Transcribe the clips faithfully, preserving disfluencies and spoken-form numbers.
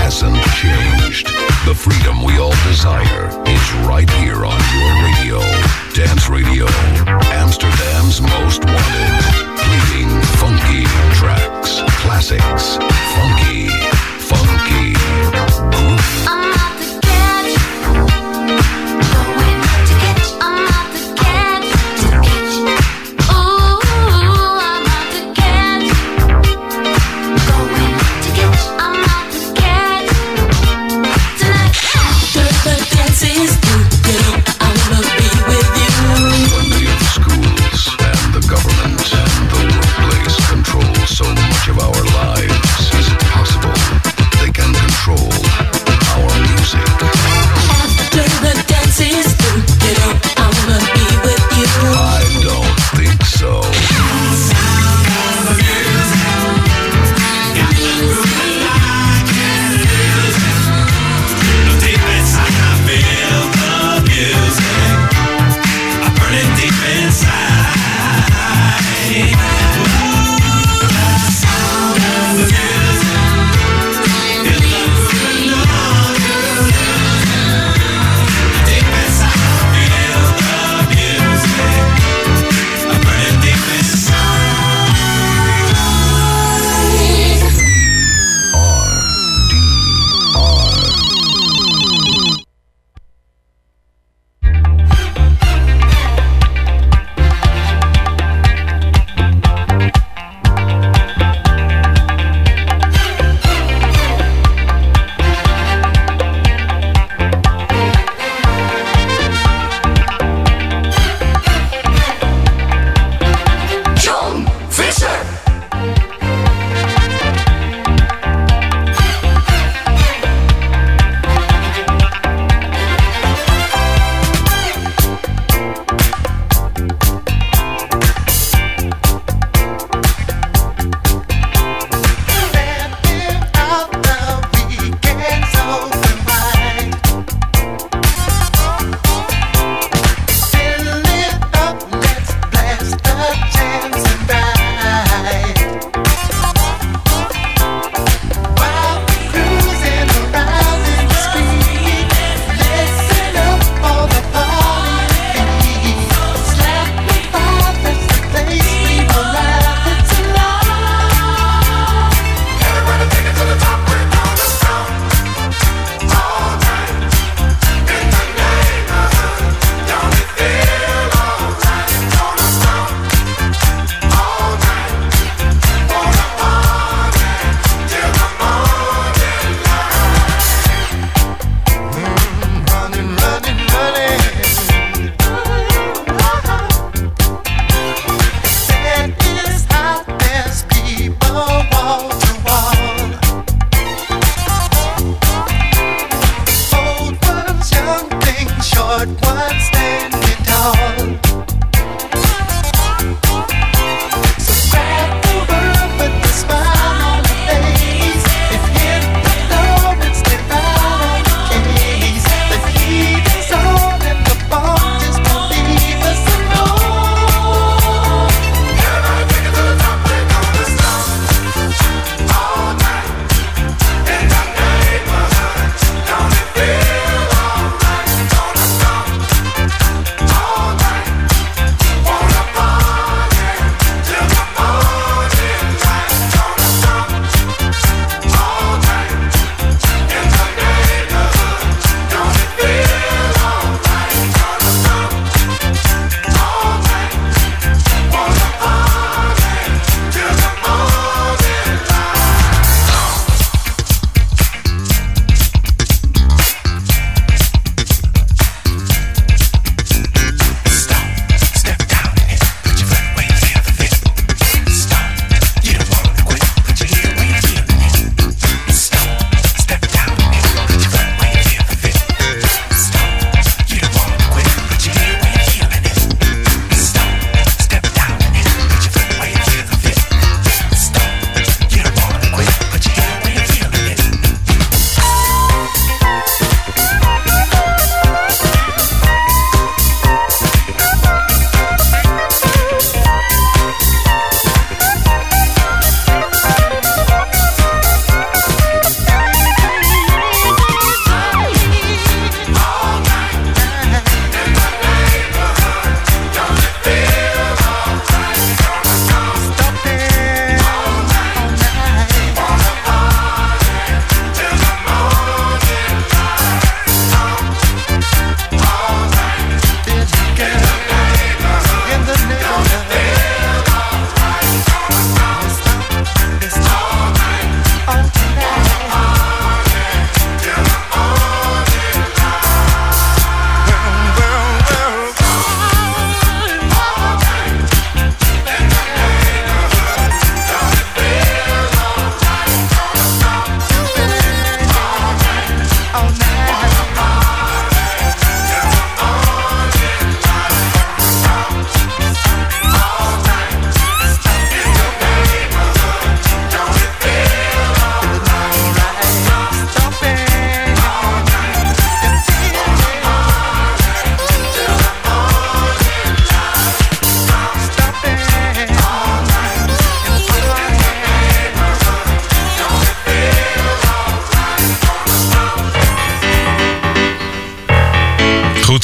hasn't changed. The freedom we all desire is right here on your radio. Dance Radio, Amsterdam's most wanted. Playing funky tracks, classics, funky, funky, groovy. I'm out to catch, going to catch. I'm out to catch, to catch. Ooh, I'm out to catch, going to catch. I'm out to catch tonight. The dance is through, you know I wanna be with you. When the schools and the government and the workplace control so much of our lives, is it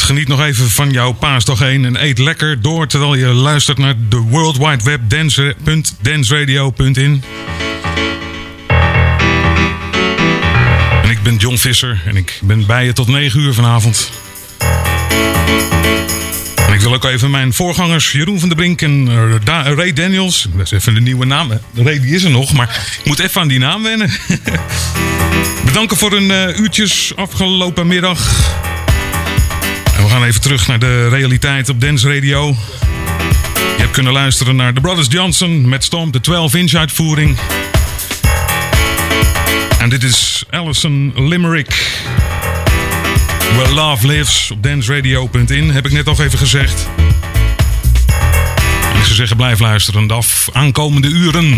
geniet nog even van jouw paasdag heen en eet lekker door terwijl je luistert naar de World Wide Web dance punt danceradio punt in. En ik ben John Visser en ik ben bij je tot negen uur vanavond. En ik wil ook even mijn voorgangers Jeroen van der Brink en Ray Daniels, dat is even de nieuwe naam, Ray die is er nog, maar ik moet even aan die naam wennen. Bedanken voor een uh, uurtjes afgelopen middag. En we gaan even terug naar de realiteit op Dance Radio. Je hebt kunnen luisteren naar The Brothers Johnson met Stomp, de twaalf inch uitvoering. En dit is Alison Limerick. Where Love Lives op danceradio punt in. Heb ik net al even gezegd. En ik zou zeggen, blijf luisteren de af aankomende uren.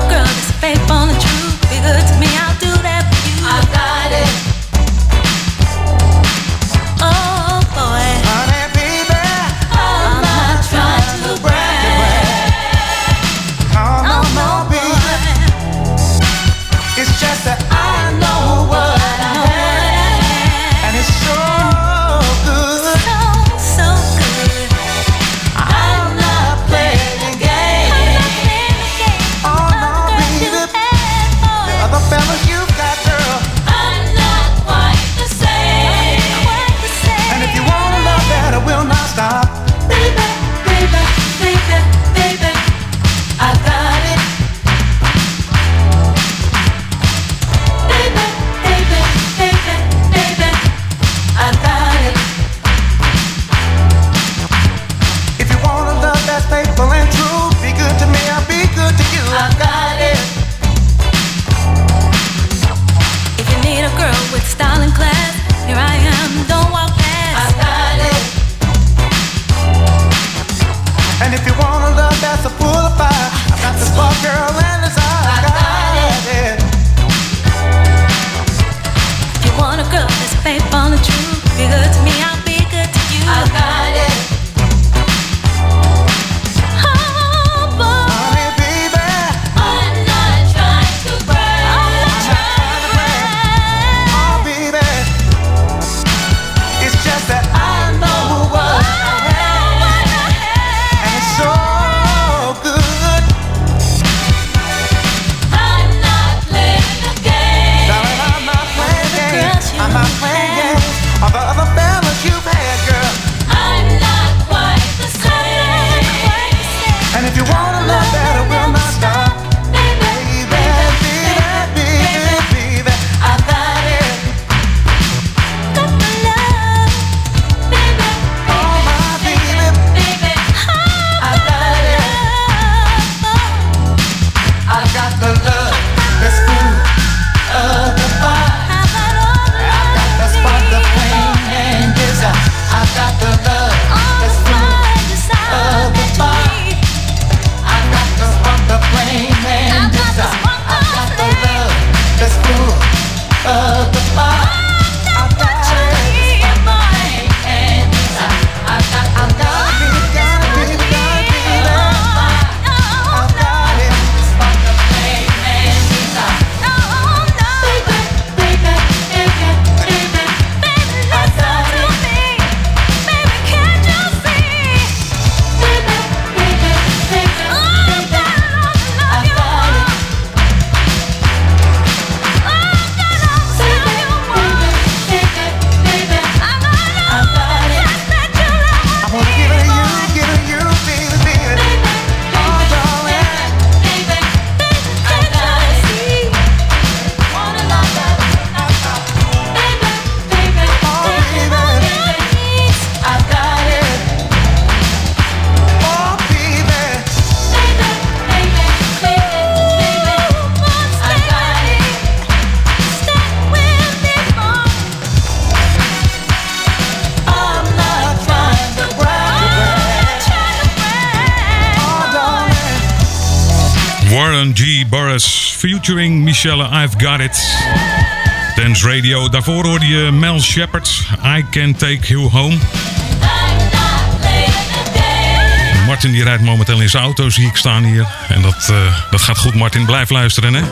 girl that's faithful and true, be good to me, I'll do that for you. I got it. Oh boy, Honey, baby, I'm not trying to brag. oh no, no, baby. It's just that I know what I have, and it's so good. So, so good. I'm not playing the game. Oh no, baby. The other fellas you've got, girl. I'm not quite the same. And if you want a love that I will not stop, Baby, baby, baby, baby, I got it. Baby, baby, baby, baby, I got it. if you want a love that's faithful and true, be good to me, I'll be good to you. I got it. If you need a girl with style and class, here I am, don't walk past. I got it. And if you want a love that's a full of fire, I've got the spark, girl, and desire. I got it. If you want a girl that's faithful and true, be good to me, I'll be good to you. I got it. Oh boy, Honey, baby, I'm not trying to brag. I'm not trying to brag. oh baby, it's just that I know what I have, and it's so good. I'm not playing the game. Darling, I'm not playing games. I'm not playing games. All the other fellas you've had, girl. I'm not quite the same. And if you want a love that I will not stop, baby, baby, baby, baby, I got it. Got the love, baby, oh my baby, baby. I got it. I got the love that's full of the fire. I got all the I got the spark, the flame, and desire. I got the love that's full of the fire. I got the spark, the flame, and desire. I got the love that's full of the fire. I got it, and desire. I got, I got it, got it, baby, got it, baby. I got it, spark, the flame, and desire. I wanna give it to you, give it to you, baby, baby. Oh, darling. I got it. Oh, baby. I'm not trying to brag. Oh, darling. Warren G. Burris featuring Michelle, I've Got It. Dance Radio. Daarvoor hoorde je Mel Shepherd, I Can Take You Home. Martin die rijdt momenteel in zijn auto, zie ik staan hier. En dat, uh, dat gaat goed, Martin. Blijf luisteren, hè.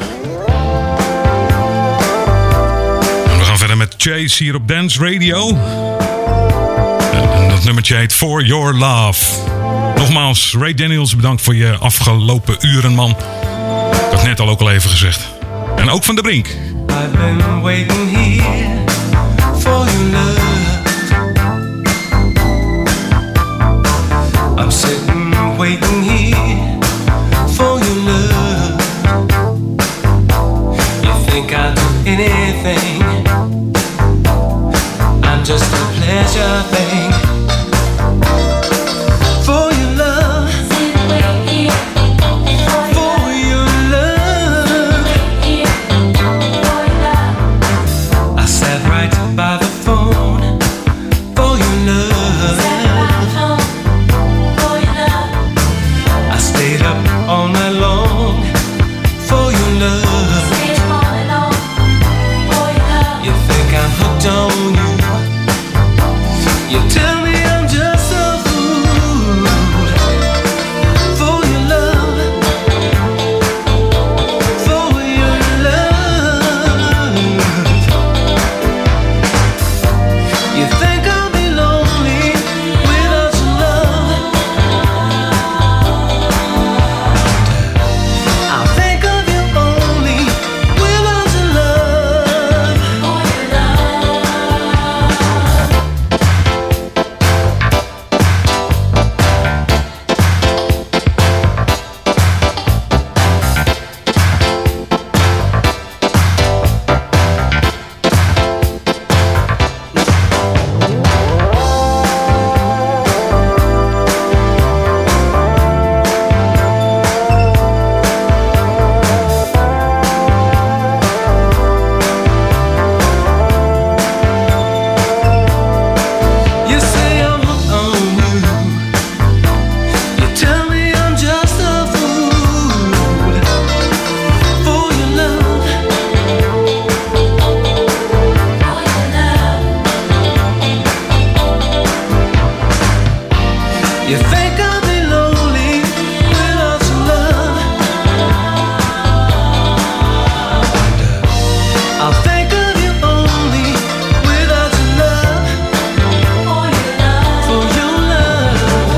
En we gaan verder met Chase hier op Dance Radio. En, en dat nummertje heet For Your Love. Nogmaals, Ray Daniels, bedankt voor je afgelopen uren, man. Ik had net al ook al even gezegd. En ook Van der Brink. I've been waiting here for your love. I'm sitting waiting here for your love. You think I'll do anything? I'm just a pleasure thing. For your love, for your love. I sat right by the phone for your love. love. You think I'm hooked on you. You tell me I'm just a fool for your love, for your love. You think I'll be lonely without your love. I'll think of you only without your love. You say I'm hooked on you. You tell me I'm just a fool for your love. You think I'll be lonely without your love. I'll think of you only without your love. For your love.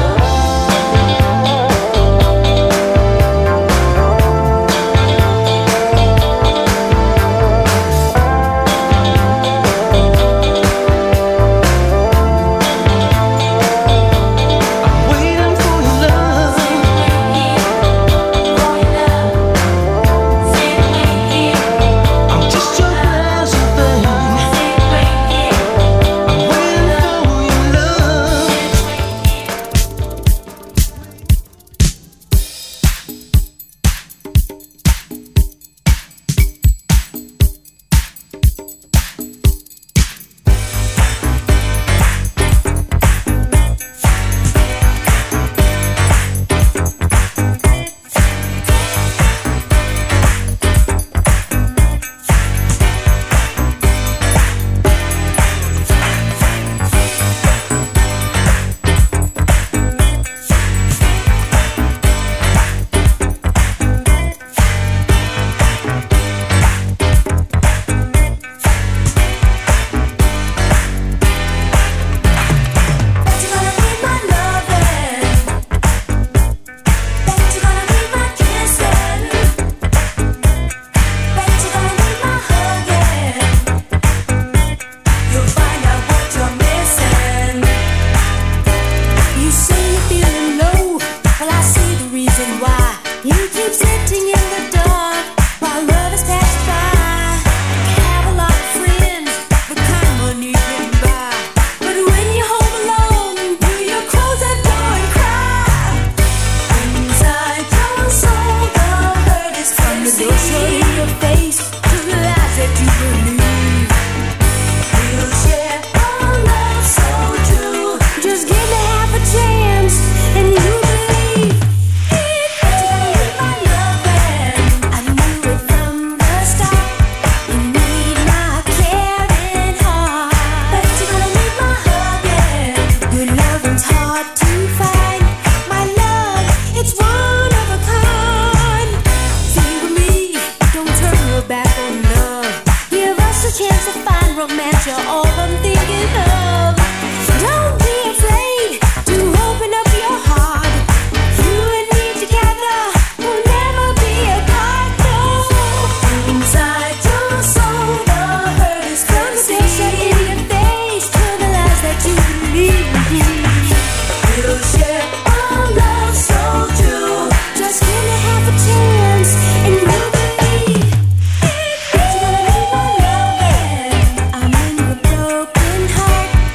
I'm waiting for your love. I'm just your pleasure, babe. I'm waiting for your love. You'll find out what you're missing. You say you're feeling low. Well, I see the reason why. You keep sitting in the dark while love is passed by. Have a lot of friends, the kind money can buy. But when you're home alone, do you close that door and cry? Inside your soul, the hurt is from the door shut in your face to the lies that you believe. We'll share our love so true. Just give me half a chance, and you believe it. But you gotta leave my love, and I knew it from the start. You need my caring heart. But you gotta leave my hug, and your loving's hard to find. My love, it's one of a kind. Think of me, don't turn your back on love. Give us a chance to find romance. You're all I'm thinking of. Don't be afraid to open up your heart. You and me together will never be apart. No. Inside your soul, the hurt is from the door shut in your face to the lies that you believe. We'll share our love so true. Just give me half a chance, and you believe it. But you gotta leave my love, and I'm in your broken heart.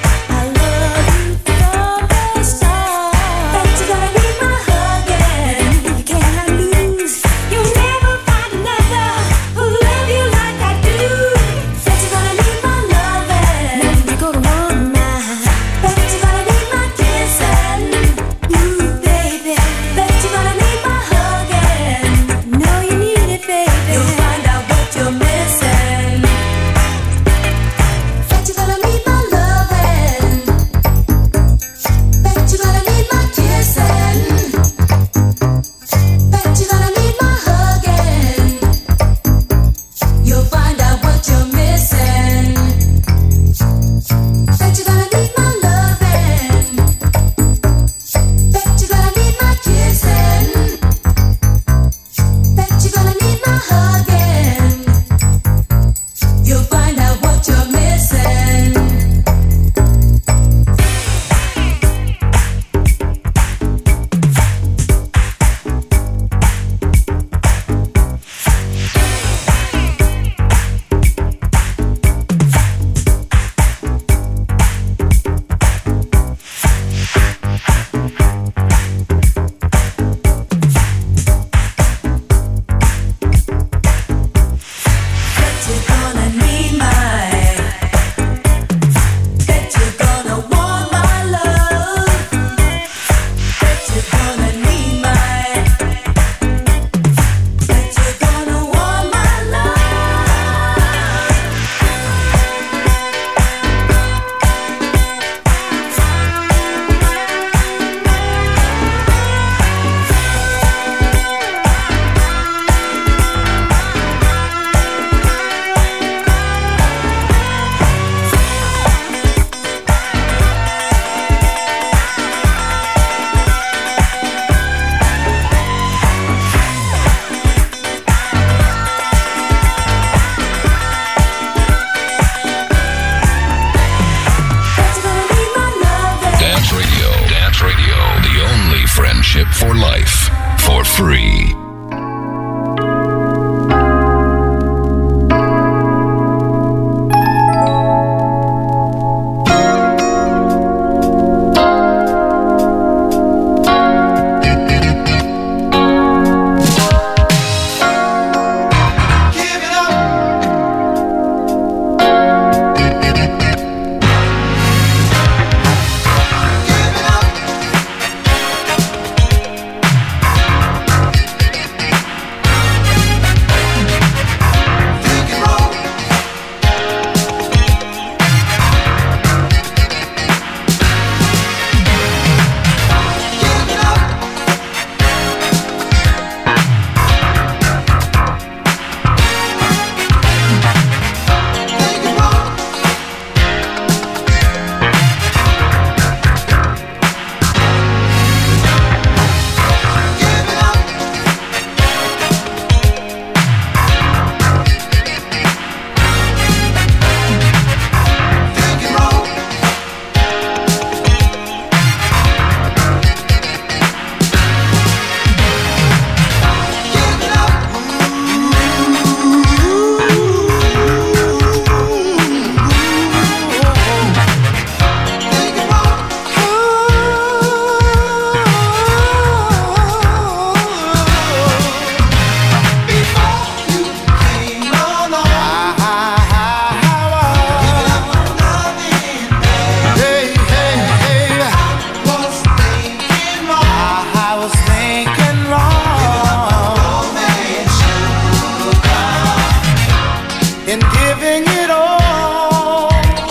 in giving it all.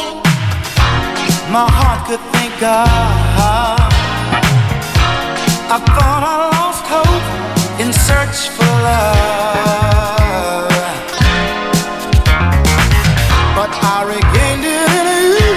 My heart could think of. I thought I lost hope in search for love, but I regained it in you.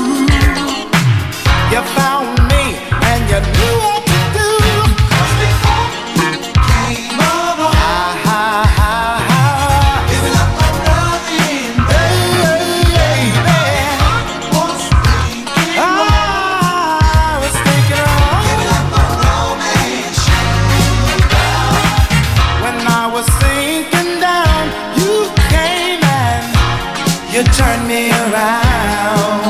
You found me and you knew what to do. 'Cause before you came along, I, I, I, giving up on loving, baby, was thinking wrong. I was thinking wrong. Giving up on romance. When I was sinking down, you came and you turned me around.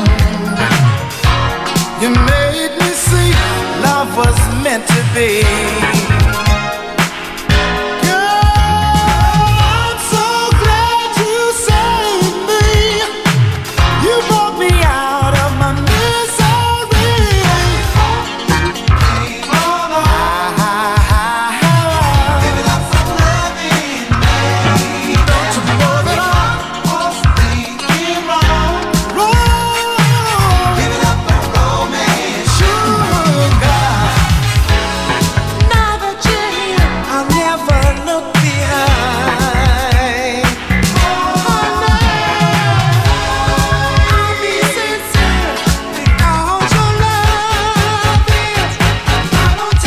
You made me see love was meant to be. Girl, I'm so glad you saved me. You brought me out of my misery. Give it up for loving me. Don't you know that I was thinking wrong? Wrong. Give it up for romance, sugar. Now that you're here, I'll never look behind. I'll be sincere because your love is right on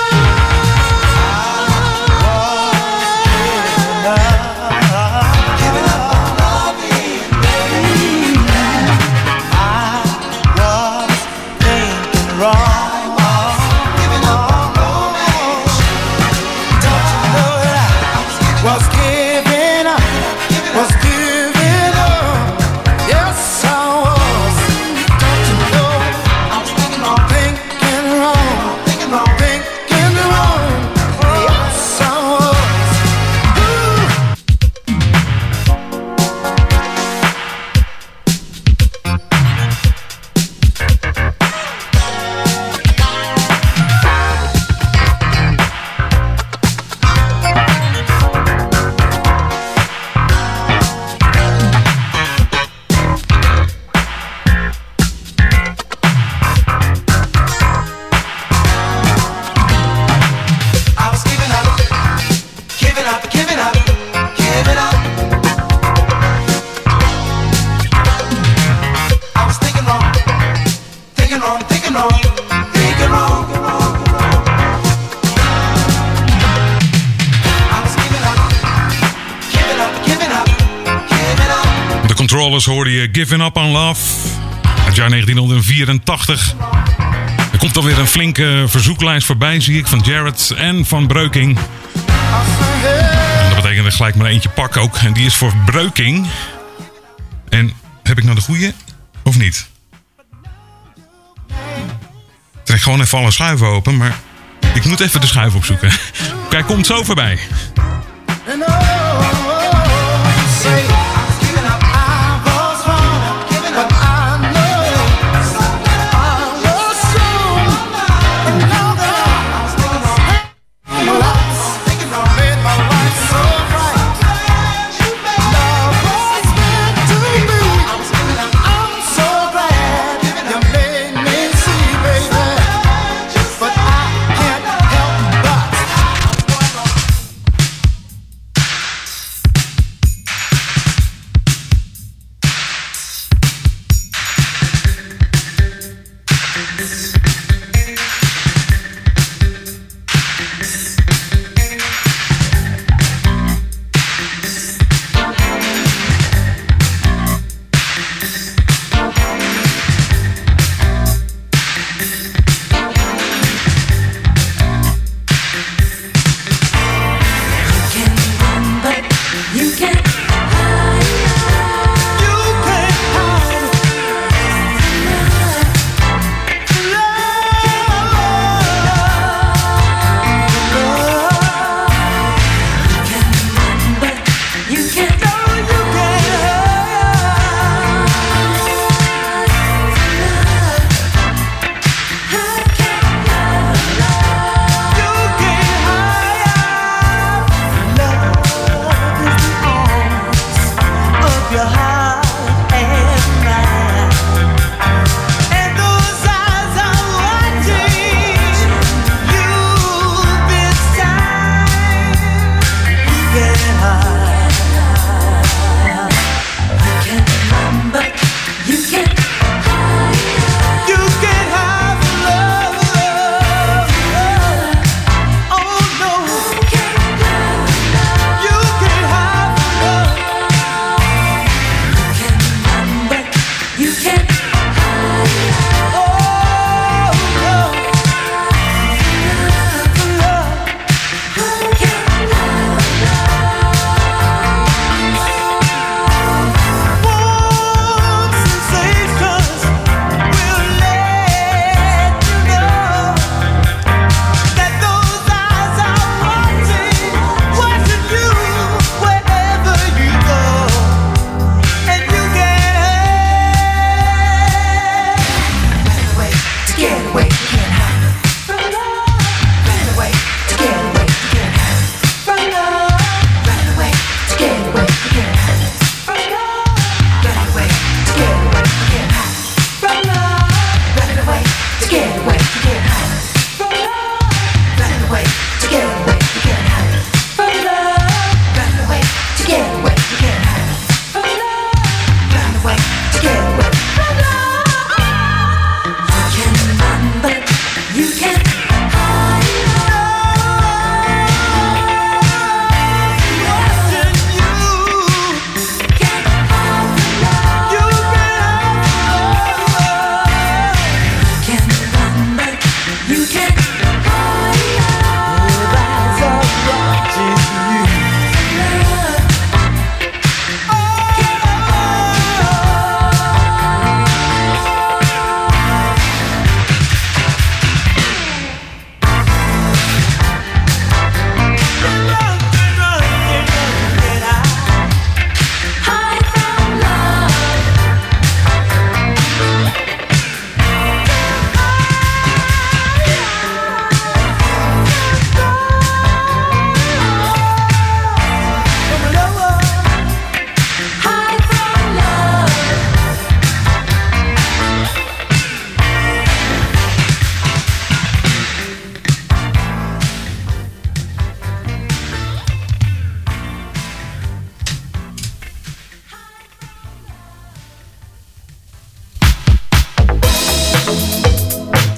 Giving up on loving, baby. I was thinking wrong. Giving up on romance. Don't you know that I was giving up? Was giving up. Yes, I was. Don't you know I was thinking wrong? Thinking wrong. Thinking wrong. Thinking wrong. Yes, I was. Ooh. I was giving up, giving up, giving up, giving up. I was thinking wrong, thinking wrong, thinking wrong, thinking wrong. I was giving up, giving up, giving up, giving up. De Controllers hoorde je Giving Up on Love uit jaar negentien vierentachtig. Er komt alweer een flinke verzoeklijst voorbij, zie ik, van Jared en van Breuking. En dat betekent dat ik gelijk maar eentje pak ook. En die is voor Breuking. En heb ik nou de goeie? Of niet? Ik trek gewoon even alle schuiven open, maar ik moet even de schuif opzoeken. Kijk, komt zo voorbij. And oh, say I was giving up, I was wrong, giving up, I know I was wrong. And now that I was thinking wrong, I was thinking wrong, made my life so bright. Love was meant to be. I'm so glad you made me see, baby. But I can't help but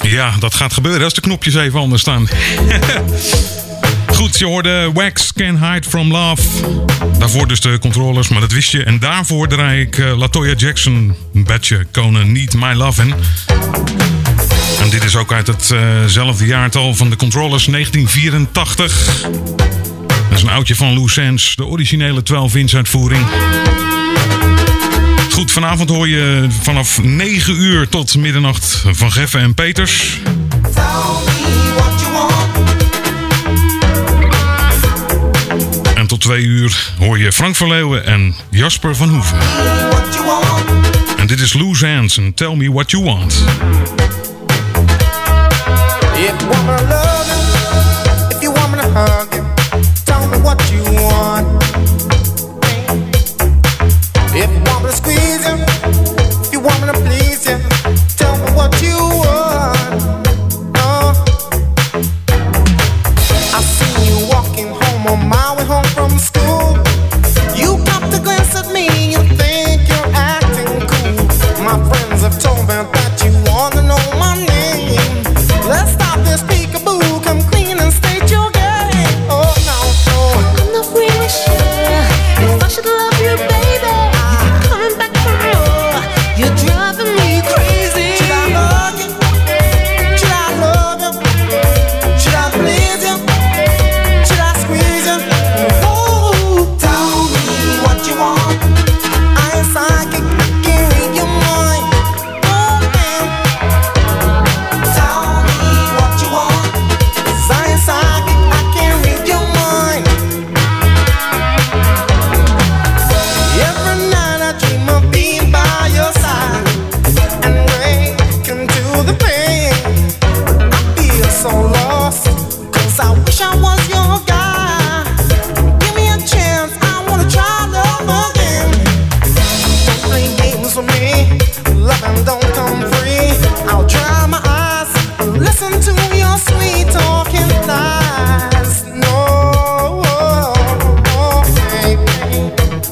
Ja, dat gaat gebeuren als de knopjes even anders staan. Goed, je hoorde Wax Can't Hide From Love. Daarvoor dus de Controllers, maar dat wist je. En daarvoor draai ik uh, Latoya Jackson, Betcha Gonna Need My Lovin'. En dit is ook uit hetzelfde uh jaartal van de Controllers, negentien vierentachtig. Dat is een oudje van Lou Sands, de originele twaalf inch uitvoering. Goed, vanavond hoor je vanaf negen uur tot middernacht Van Geffen en Peters. En tot twee uur hoor je Frank van Leeuwen en Jasper van Hoeven. En dit is Lou Sands en Tell Me What You Want. If you want me to love you, if you want me to hug you, tell me what you want. If you want me to squeeze you, if you want me to please you, tell me what you want. Oh. I see you walking home on my way home from school. You got to glance at me, you think you're acting cool. My friends have told me that you wanna know my name. Let's stop this peekaboo, come clean and state your game. Oh no, no. I'm not really sure if I should love you, baby. You're coming back for more. You're driving me crazy. Should I love you? Should I love you? Should I please you? Should I squeeze you? Oh, tell me what you want. I ain't psychic, I can read your mind. Oh man, tell me what you want. 'Cause I ain't psychic, I can read your mind. Every night I dream of being by your side and waking to the pain. I feel so lost, 'cause I wish I was your guy. Give me a chance, I wanna try love again. Don't play games with me, loving don't come free. I'll dry my eyes and listen to your sweet talking lies. No, baby.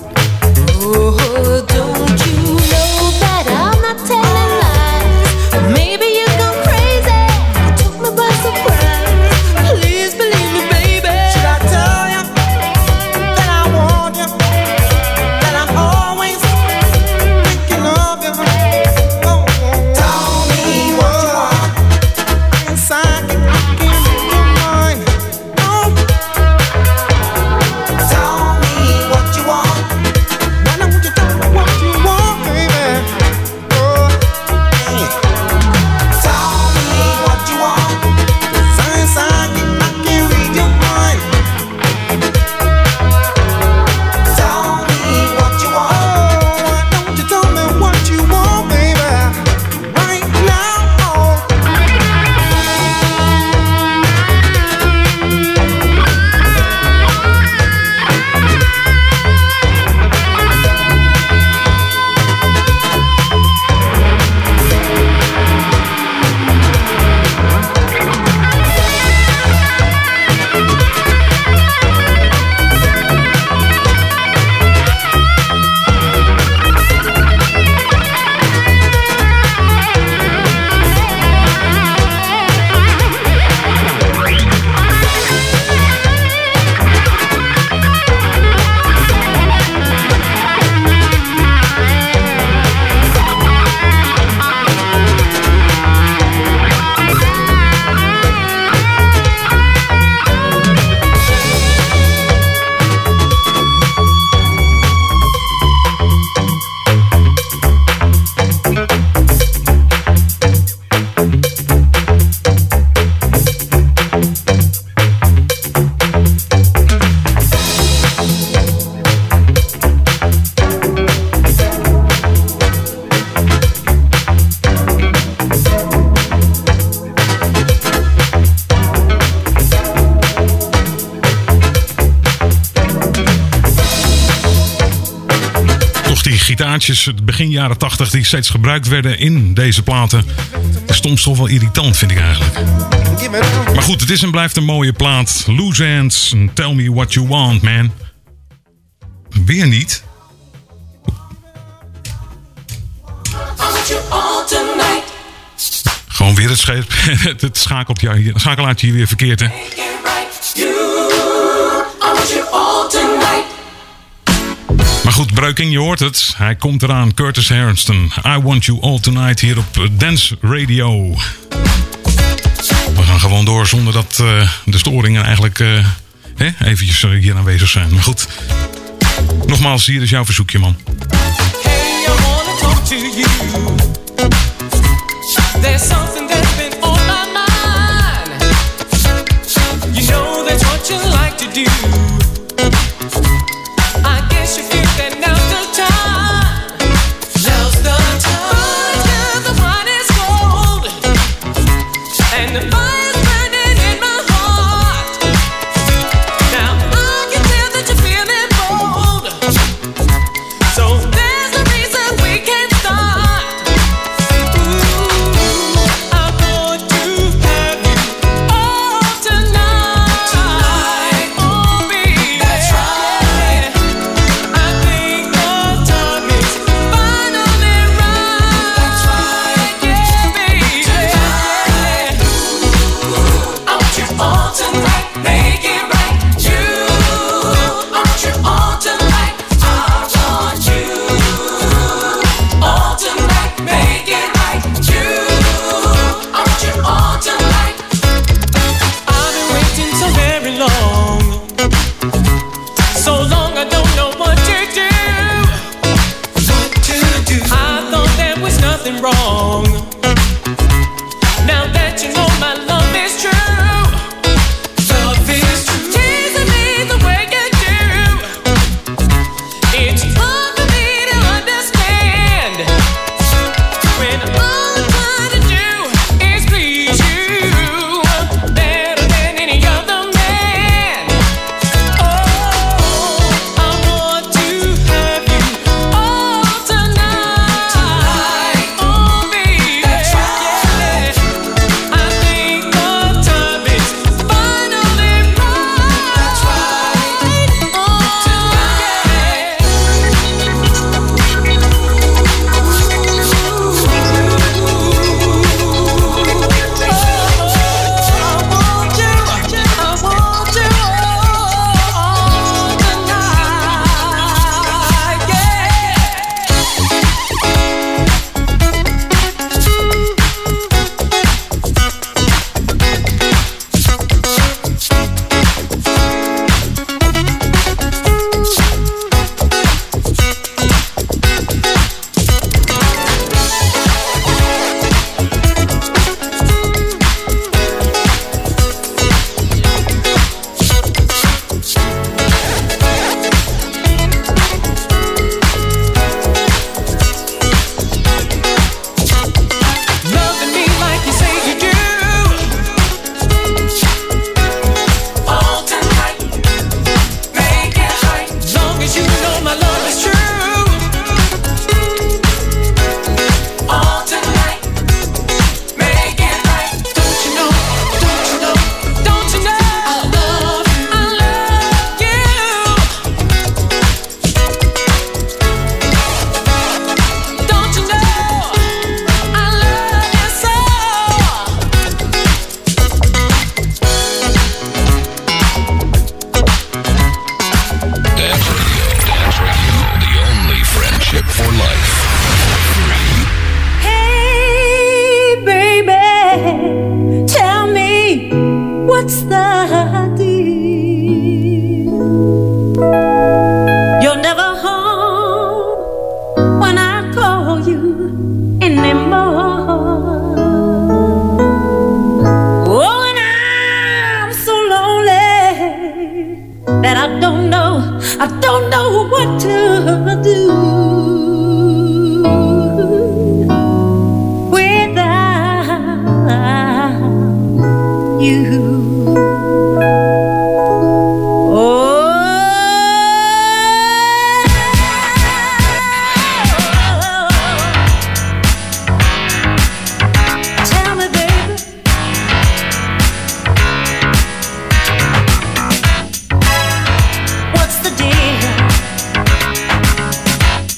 Oh, don't you know that I'm not telling lies? Maybe you go crazy. You took me by surprise. Please believe me, baby. Should I tell you that I want you, that I'm always thinking of you? Oh, tell me what you want. Inside you, I can read your mind. Oh, tell me what you want. Why don't you tell me what you want, baby? Oh, hey. Tell me what you want. 'Cause inside you, I can read your mind. Tell me what you want. Oh, why don't you tell me what you want, baby? Right now. Toch die gitaartjes, begin jaren tachtig, die steeds gebruikt werden in deze platen. Soms toch wel irritant, vind ik eigenlijk. Give it. Maar goed, het is en blijft een mooie plaat. Lou Sands, Tell Me What You Want, man. Weer niet. Gewoon weer het, scheep, het schakelt, ja, hier, schakelaartje hier weer verkeerd, hè? Maar goed, Breuking, je hoort het. Hij komt eraan, Curtis Harrison. I Want You All Tonight hier op Dance Radio. We gaan gewoon door zonder dat uh, de storingen eigenlijk uh, hè, eventjes uh, hier aanwezig zijn. Maar goed, nogmaals, hier is jouw verzoekje, man. Hey, I wanna talk to you. There's something that's been on my mind. You know that's what you like to do. I guess you feel that now's the time. Now's the time. But the wine is cold and the fire's burning in my heart. Now I can tell that you're feeling bold. So there's a reason we can't start. Ooh, I want to have you all tonight. Tonight, oh baby, that's right. I think the time is finally right. That's right, yeah, baby. Tonight, I want you all tonight, make it right. You, I want you all tonight. I want you all tonight, make it right. You, I want you all tonight. I've been waiting so very long, so long I don't know what to do. What to do? I thought there was nothing wrong. Now that you know my love is true, love is true. Teasing me the way you do, it's hard for me to understand when all I'm trying to do is please you better than any other man. Oh, I want to have you all tonight. Tonight, oh baby, that's right. I think the time is finally right. That's right. Oh, loving me like you say you do. All tonight, make it right. Long as you know my love is true. All tonight, make it right. Don't you know? Don't you know? Don't you know? I love you. I love you. Don't you know? I love you so. Dance Radio, Dance Radio, the only friendship for life. Hey, baby, tell me what's the deal? You're never home when I call you anymore. Oh, and I'm so lonely that I don't know, I don't know what to do without you. Oh, tell me, baby, what's the deal?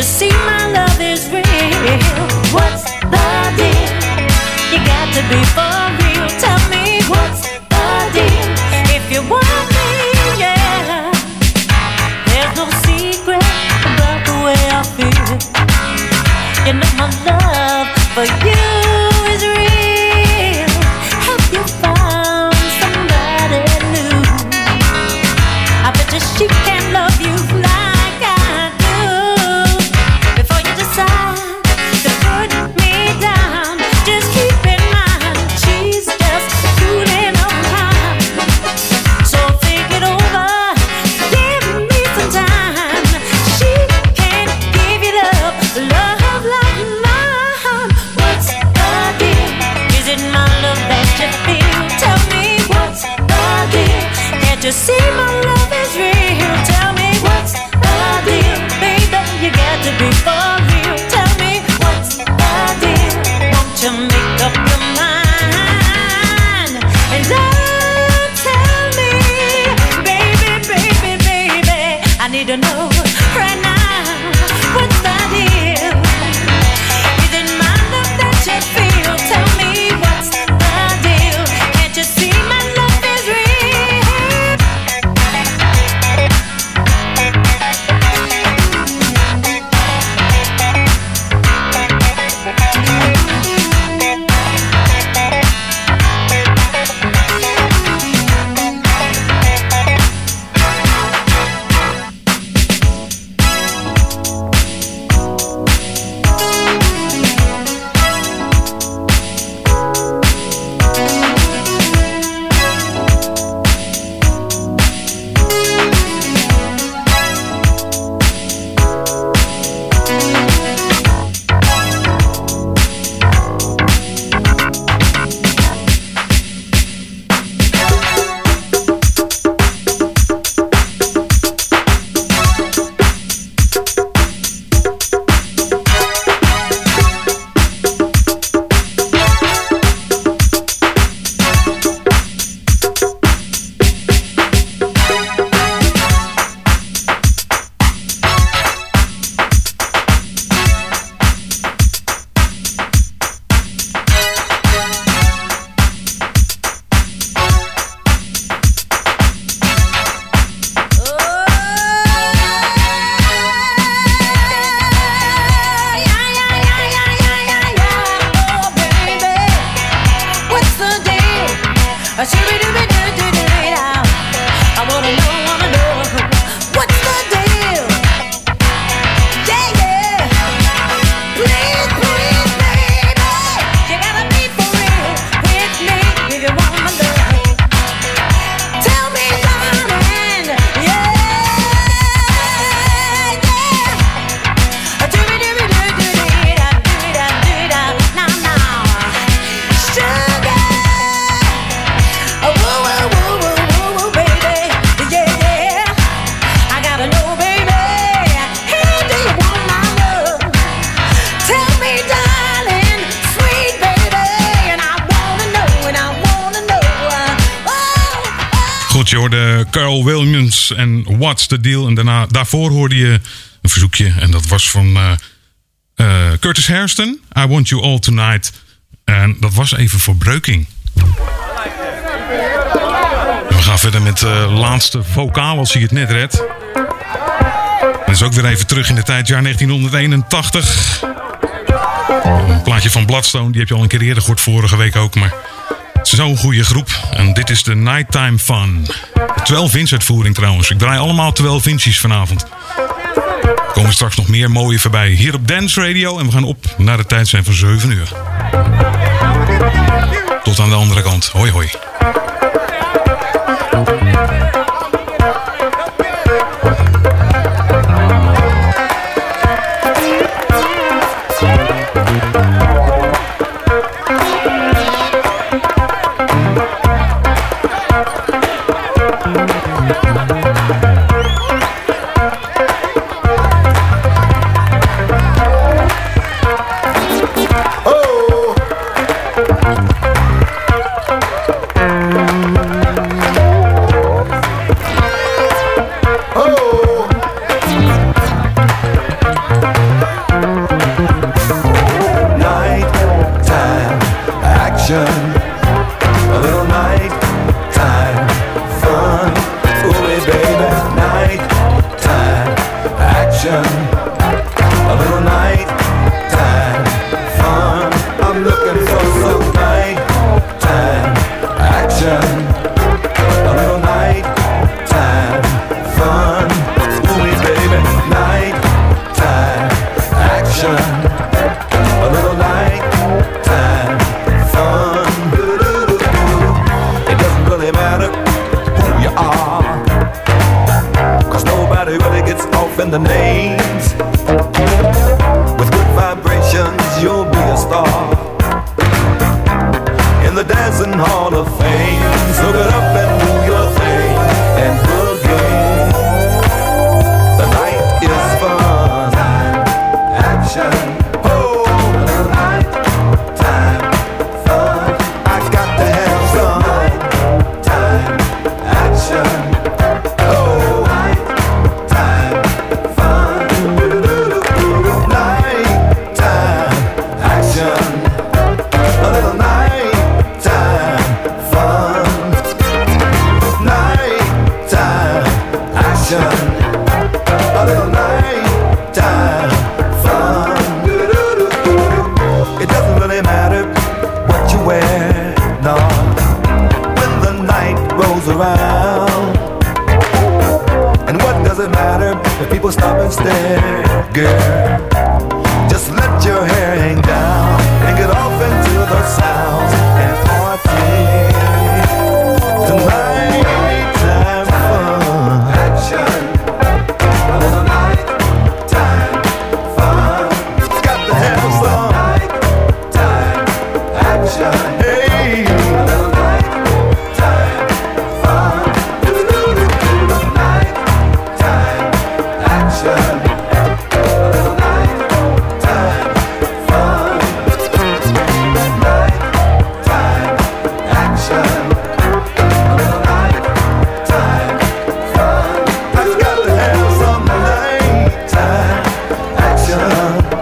see my love is real? What's the deal? You got to be for real. Tell me what's the deal? If you want me, yeah. There's no secret about the way I feel. You know my love for you is real. Have you found somebody new? I bet you she can love you like I do. Before you decide to put me down, just keep in mind she's just fooling around. So think it over, give me some time. She can't give you love, love like mine. What's the deal? Is it my love that you feel? Tell me what's the deal? Can't you see my love is real? Tell me what's the deal? Baby, you got to be for real. Tell me what's the deal? Won't you make up your mind? And don't tell me, baby, baby, baby, I need to know right now. What's the deal? Is it my love that you feel? Tell me what's the deal? Can't you see my love is real? Je hoorde Carl Williams en What's the Deal. En daarna, daarvoor hoorde je een verzoekje. En dat was van uh, uh, Curtis Hairston. I Want You All Tonight. En dat was even voor Breuking. En we gaan verder met de uh, laatste vocaal als hij het net redt. Dat is ook weer even terug in de tijd, jaar negentien eenentachtig. Een plaatje van Bloodstone, die heb je al een keer eerder gehoord, vorige week ook. Maar het is zo'n goede groep. En dit is de Nighttime Fun. De twaalf inch uitvoering trouwens. Ik draai allemaal twaalf inches vanavond. Er komen straks nog meer mooie voorbij. Hier op Dance Radio. En we gaan op naar de tijd zijn van zeven uur. Tot aan de andere kant. Hoi hoi. Oh. star in the dancing hall of fame. So get up and do your thing and boogie. The night is fun, action. Oh, the night time fun. I got to have some time action. Oh, night time fun. Night time action. A little night time fun. Night time action. A little night time fun. It doesn't really matter what you wear, no, when the night rolls around. And what does it matter if people stop and stare, girl? Just let your hair hang down and get off into the sounds and party. Tonight time fun action. A little night time fun. Got to have some night time action. Hey, a little night time fun. Night time action. A little night time fun. Night time action. A little night time fun. I got to have some nighttime action.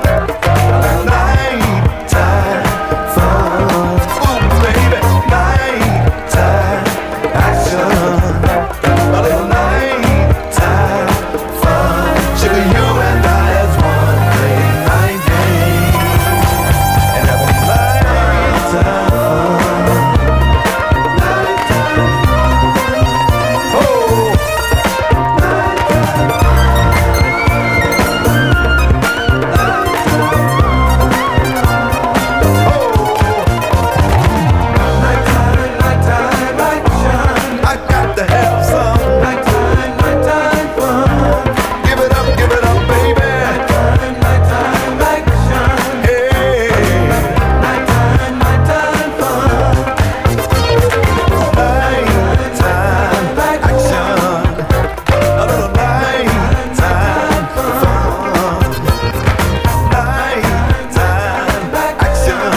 Nighttime fun. Ooh, baby, nighttime action. A little nighttime fun. Sugar, you and I as one play night game and have a nighttime fun. Nighttime. Oh. I got to have some nighttime, nighttime fun. Give it up, give it up, baby. Nighttime, nighttime action. Hey, nighttime, nighttime fun. Nighttime action. A little nighttime fun. Nighttime action.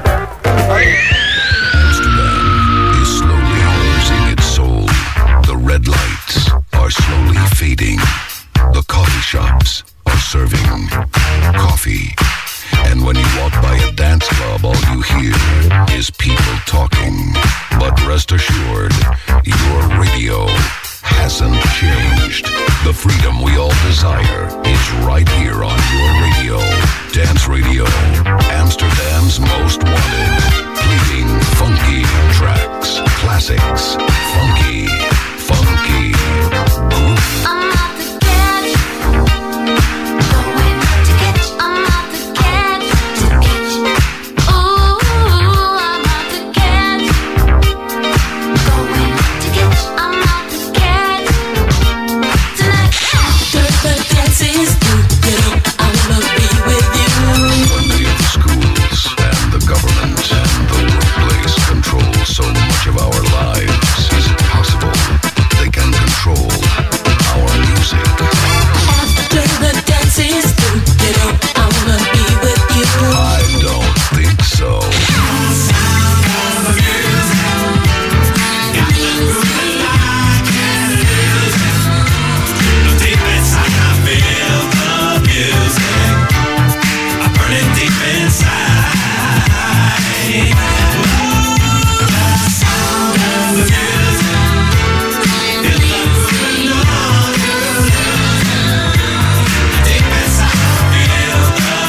Amsterdam is slowly losing its soul. The red lights are slowly fading. The coffee shops are serving coffee. And when you walk by a dance club, all you hear is people talking. But rest assured, your radio hasn't changed. The freedom we all desire is right here on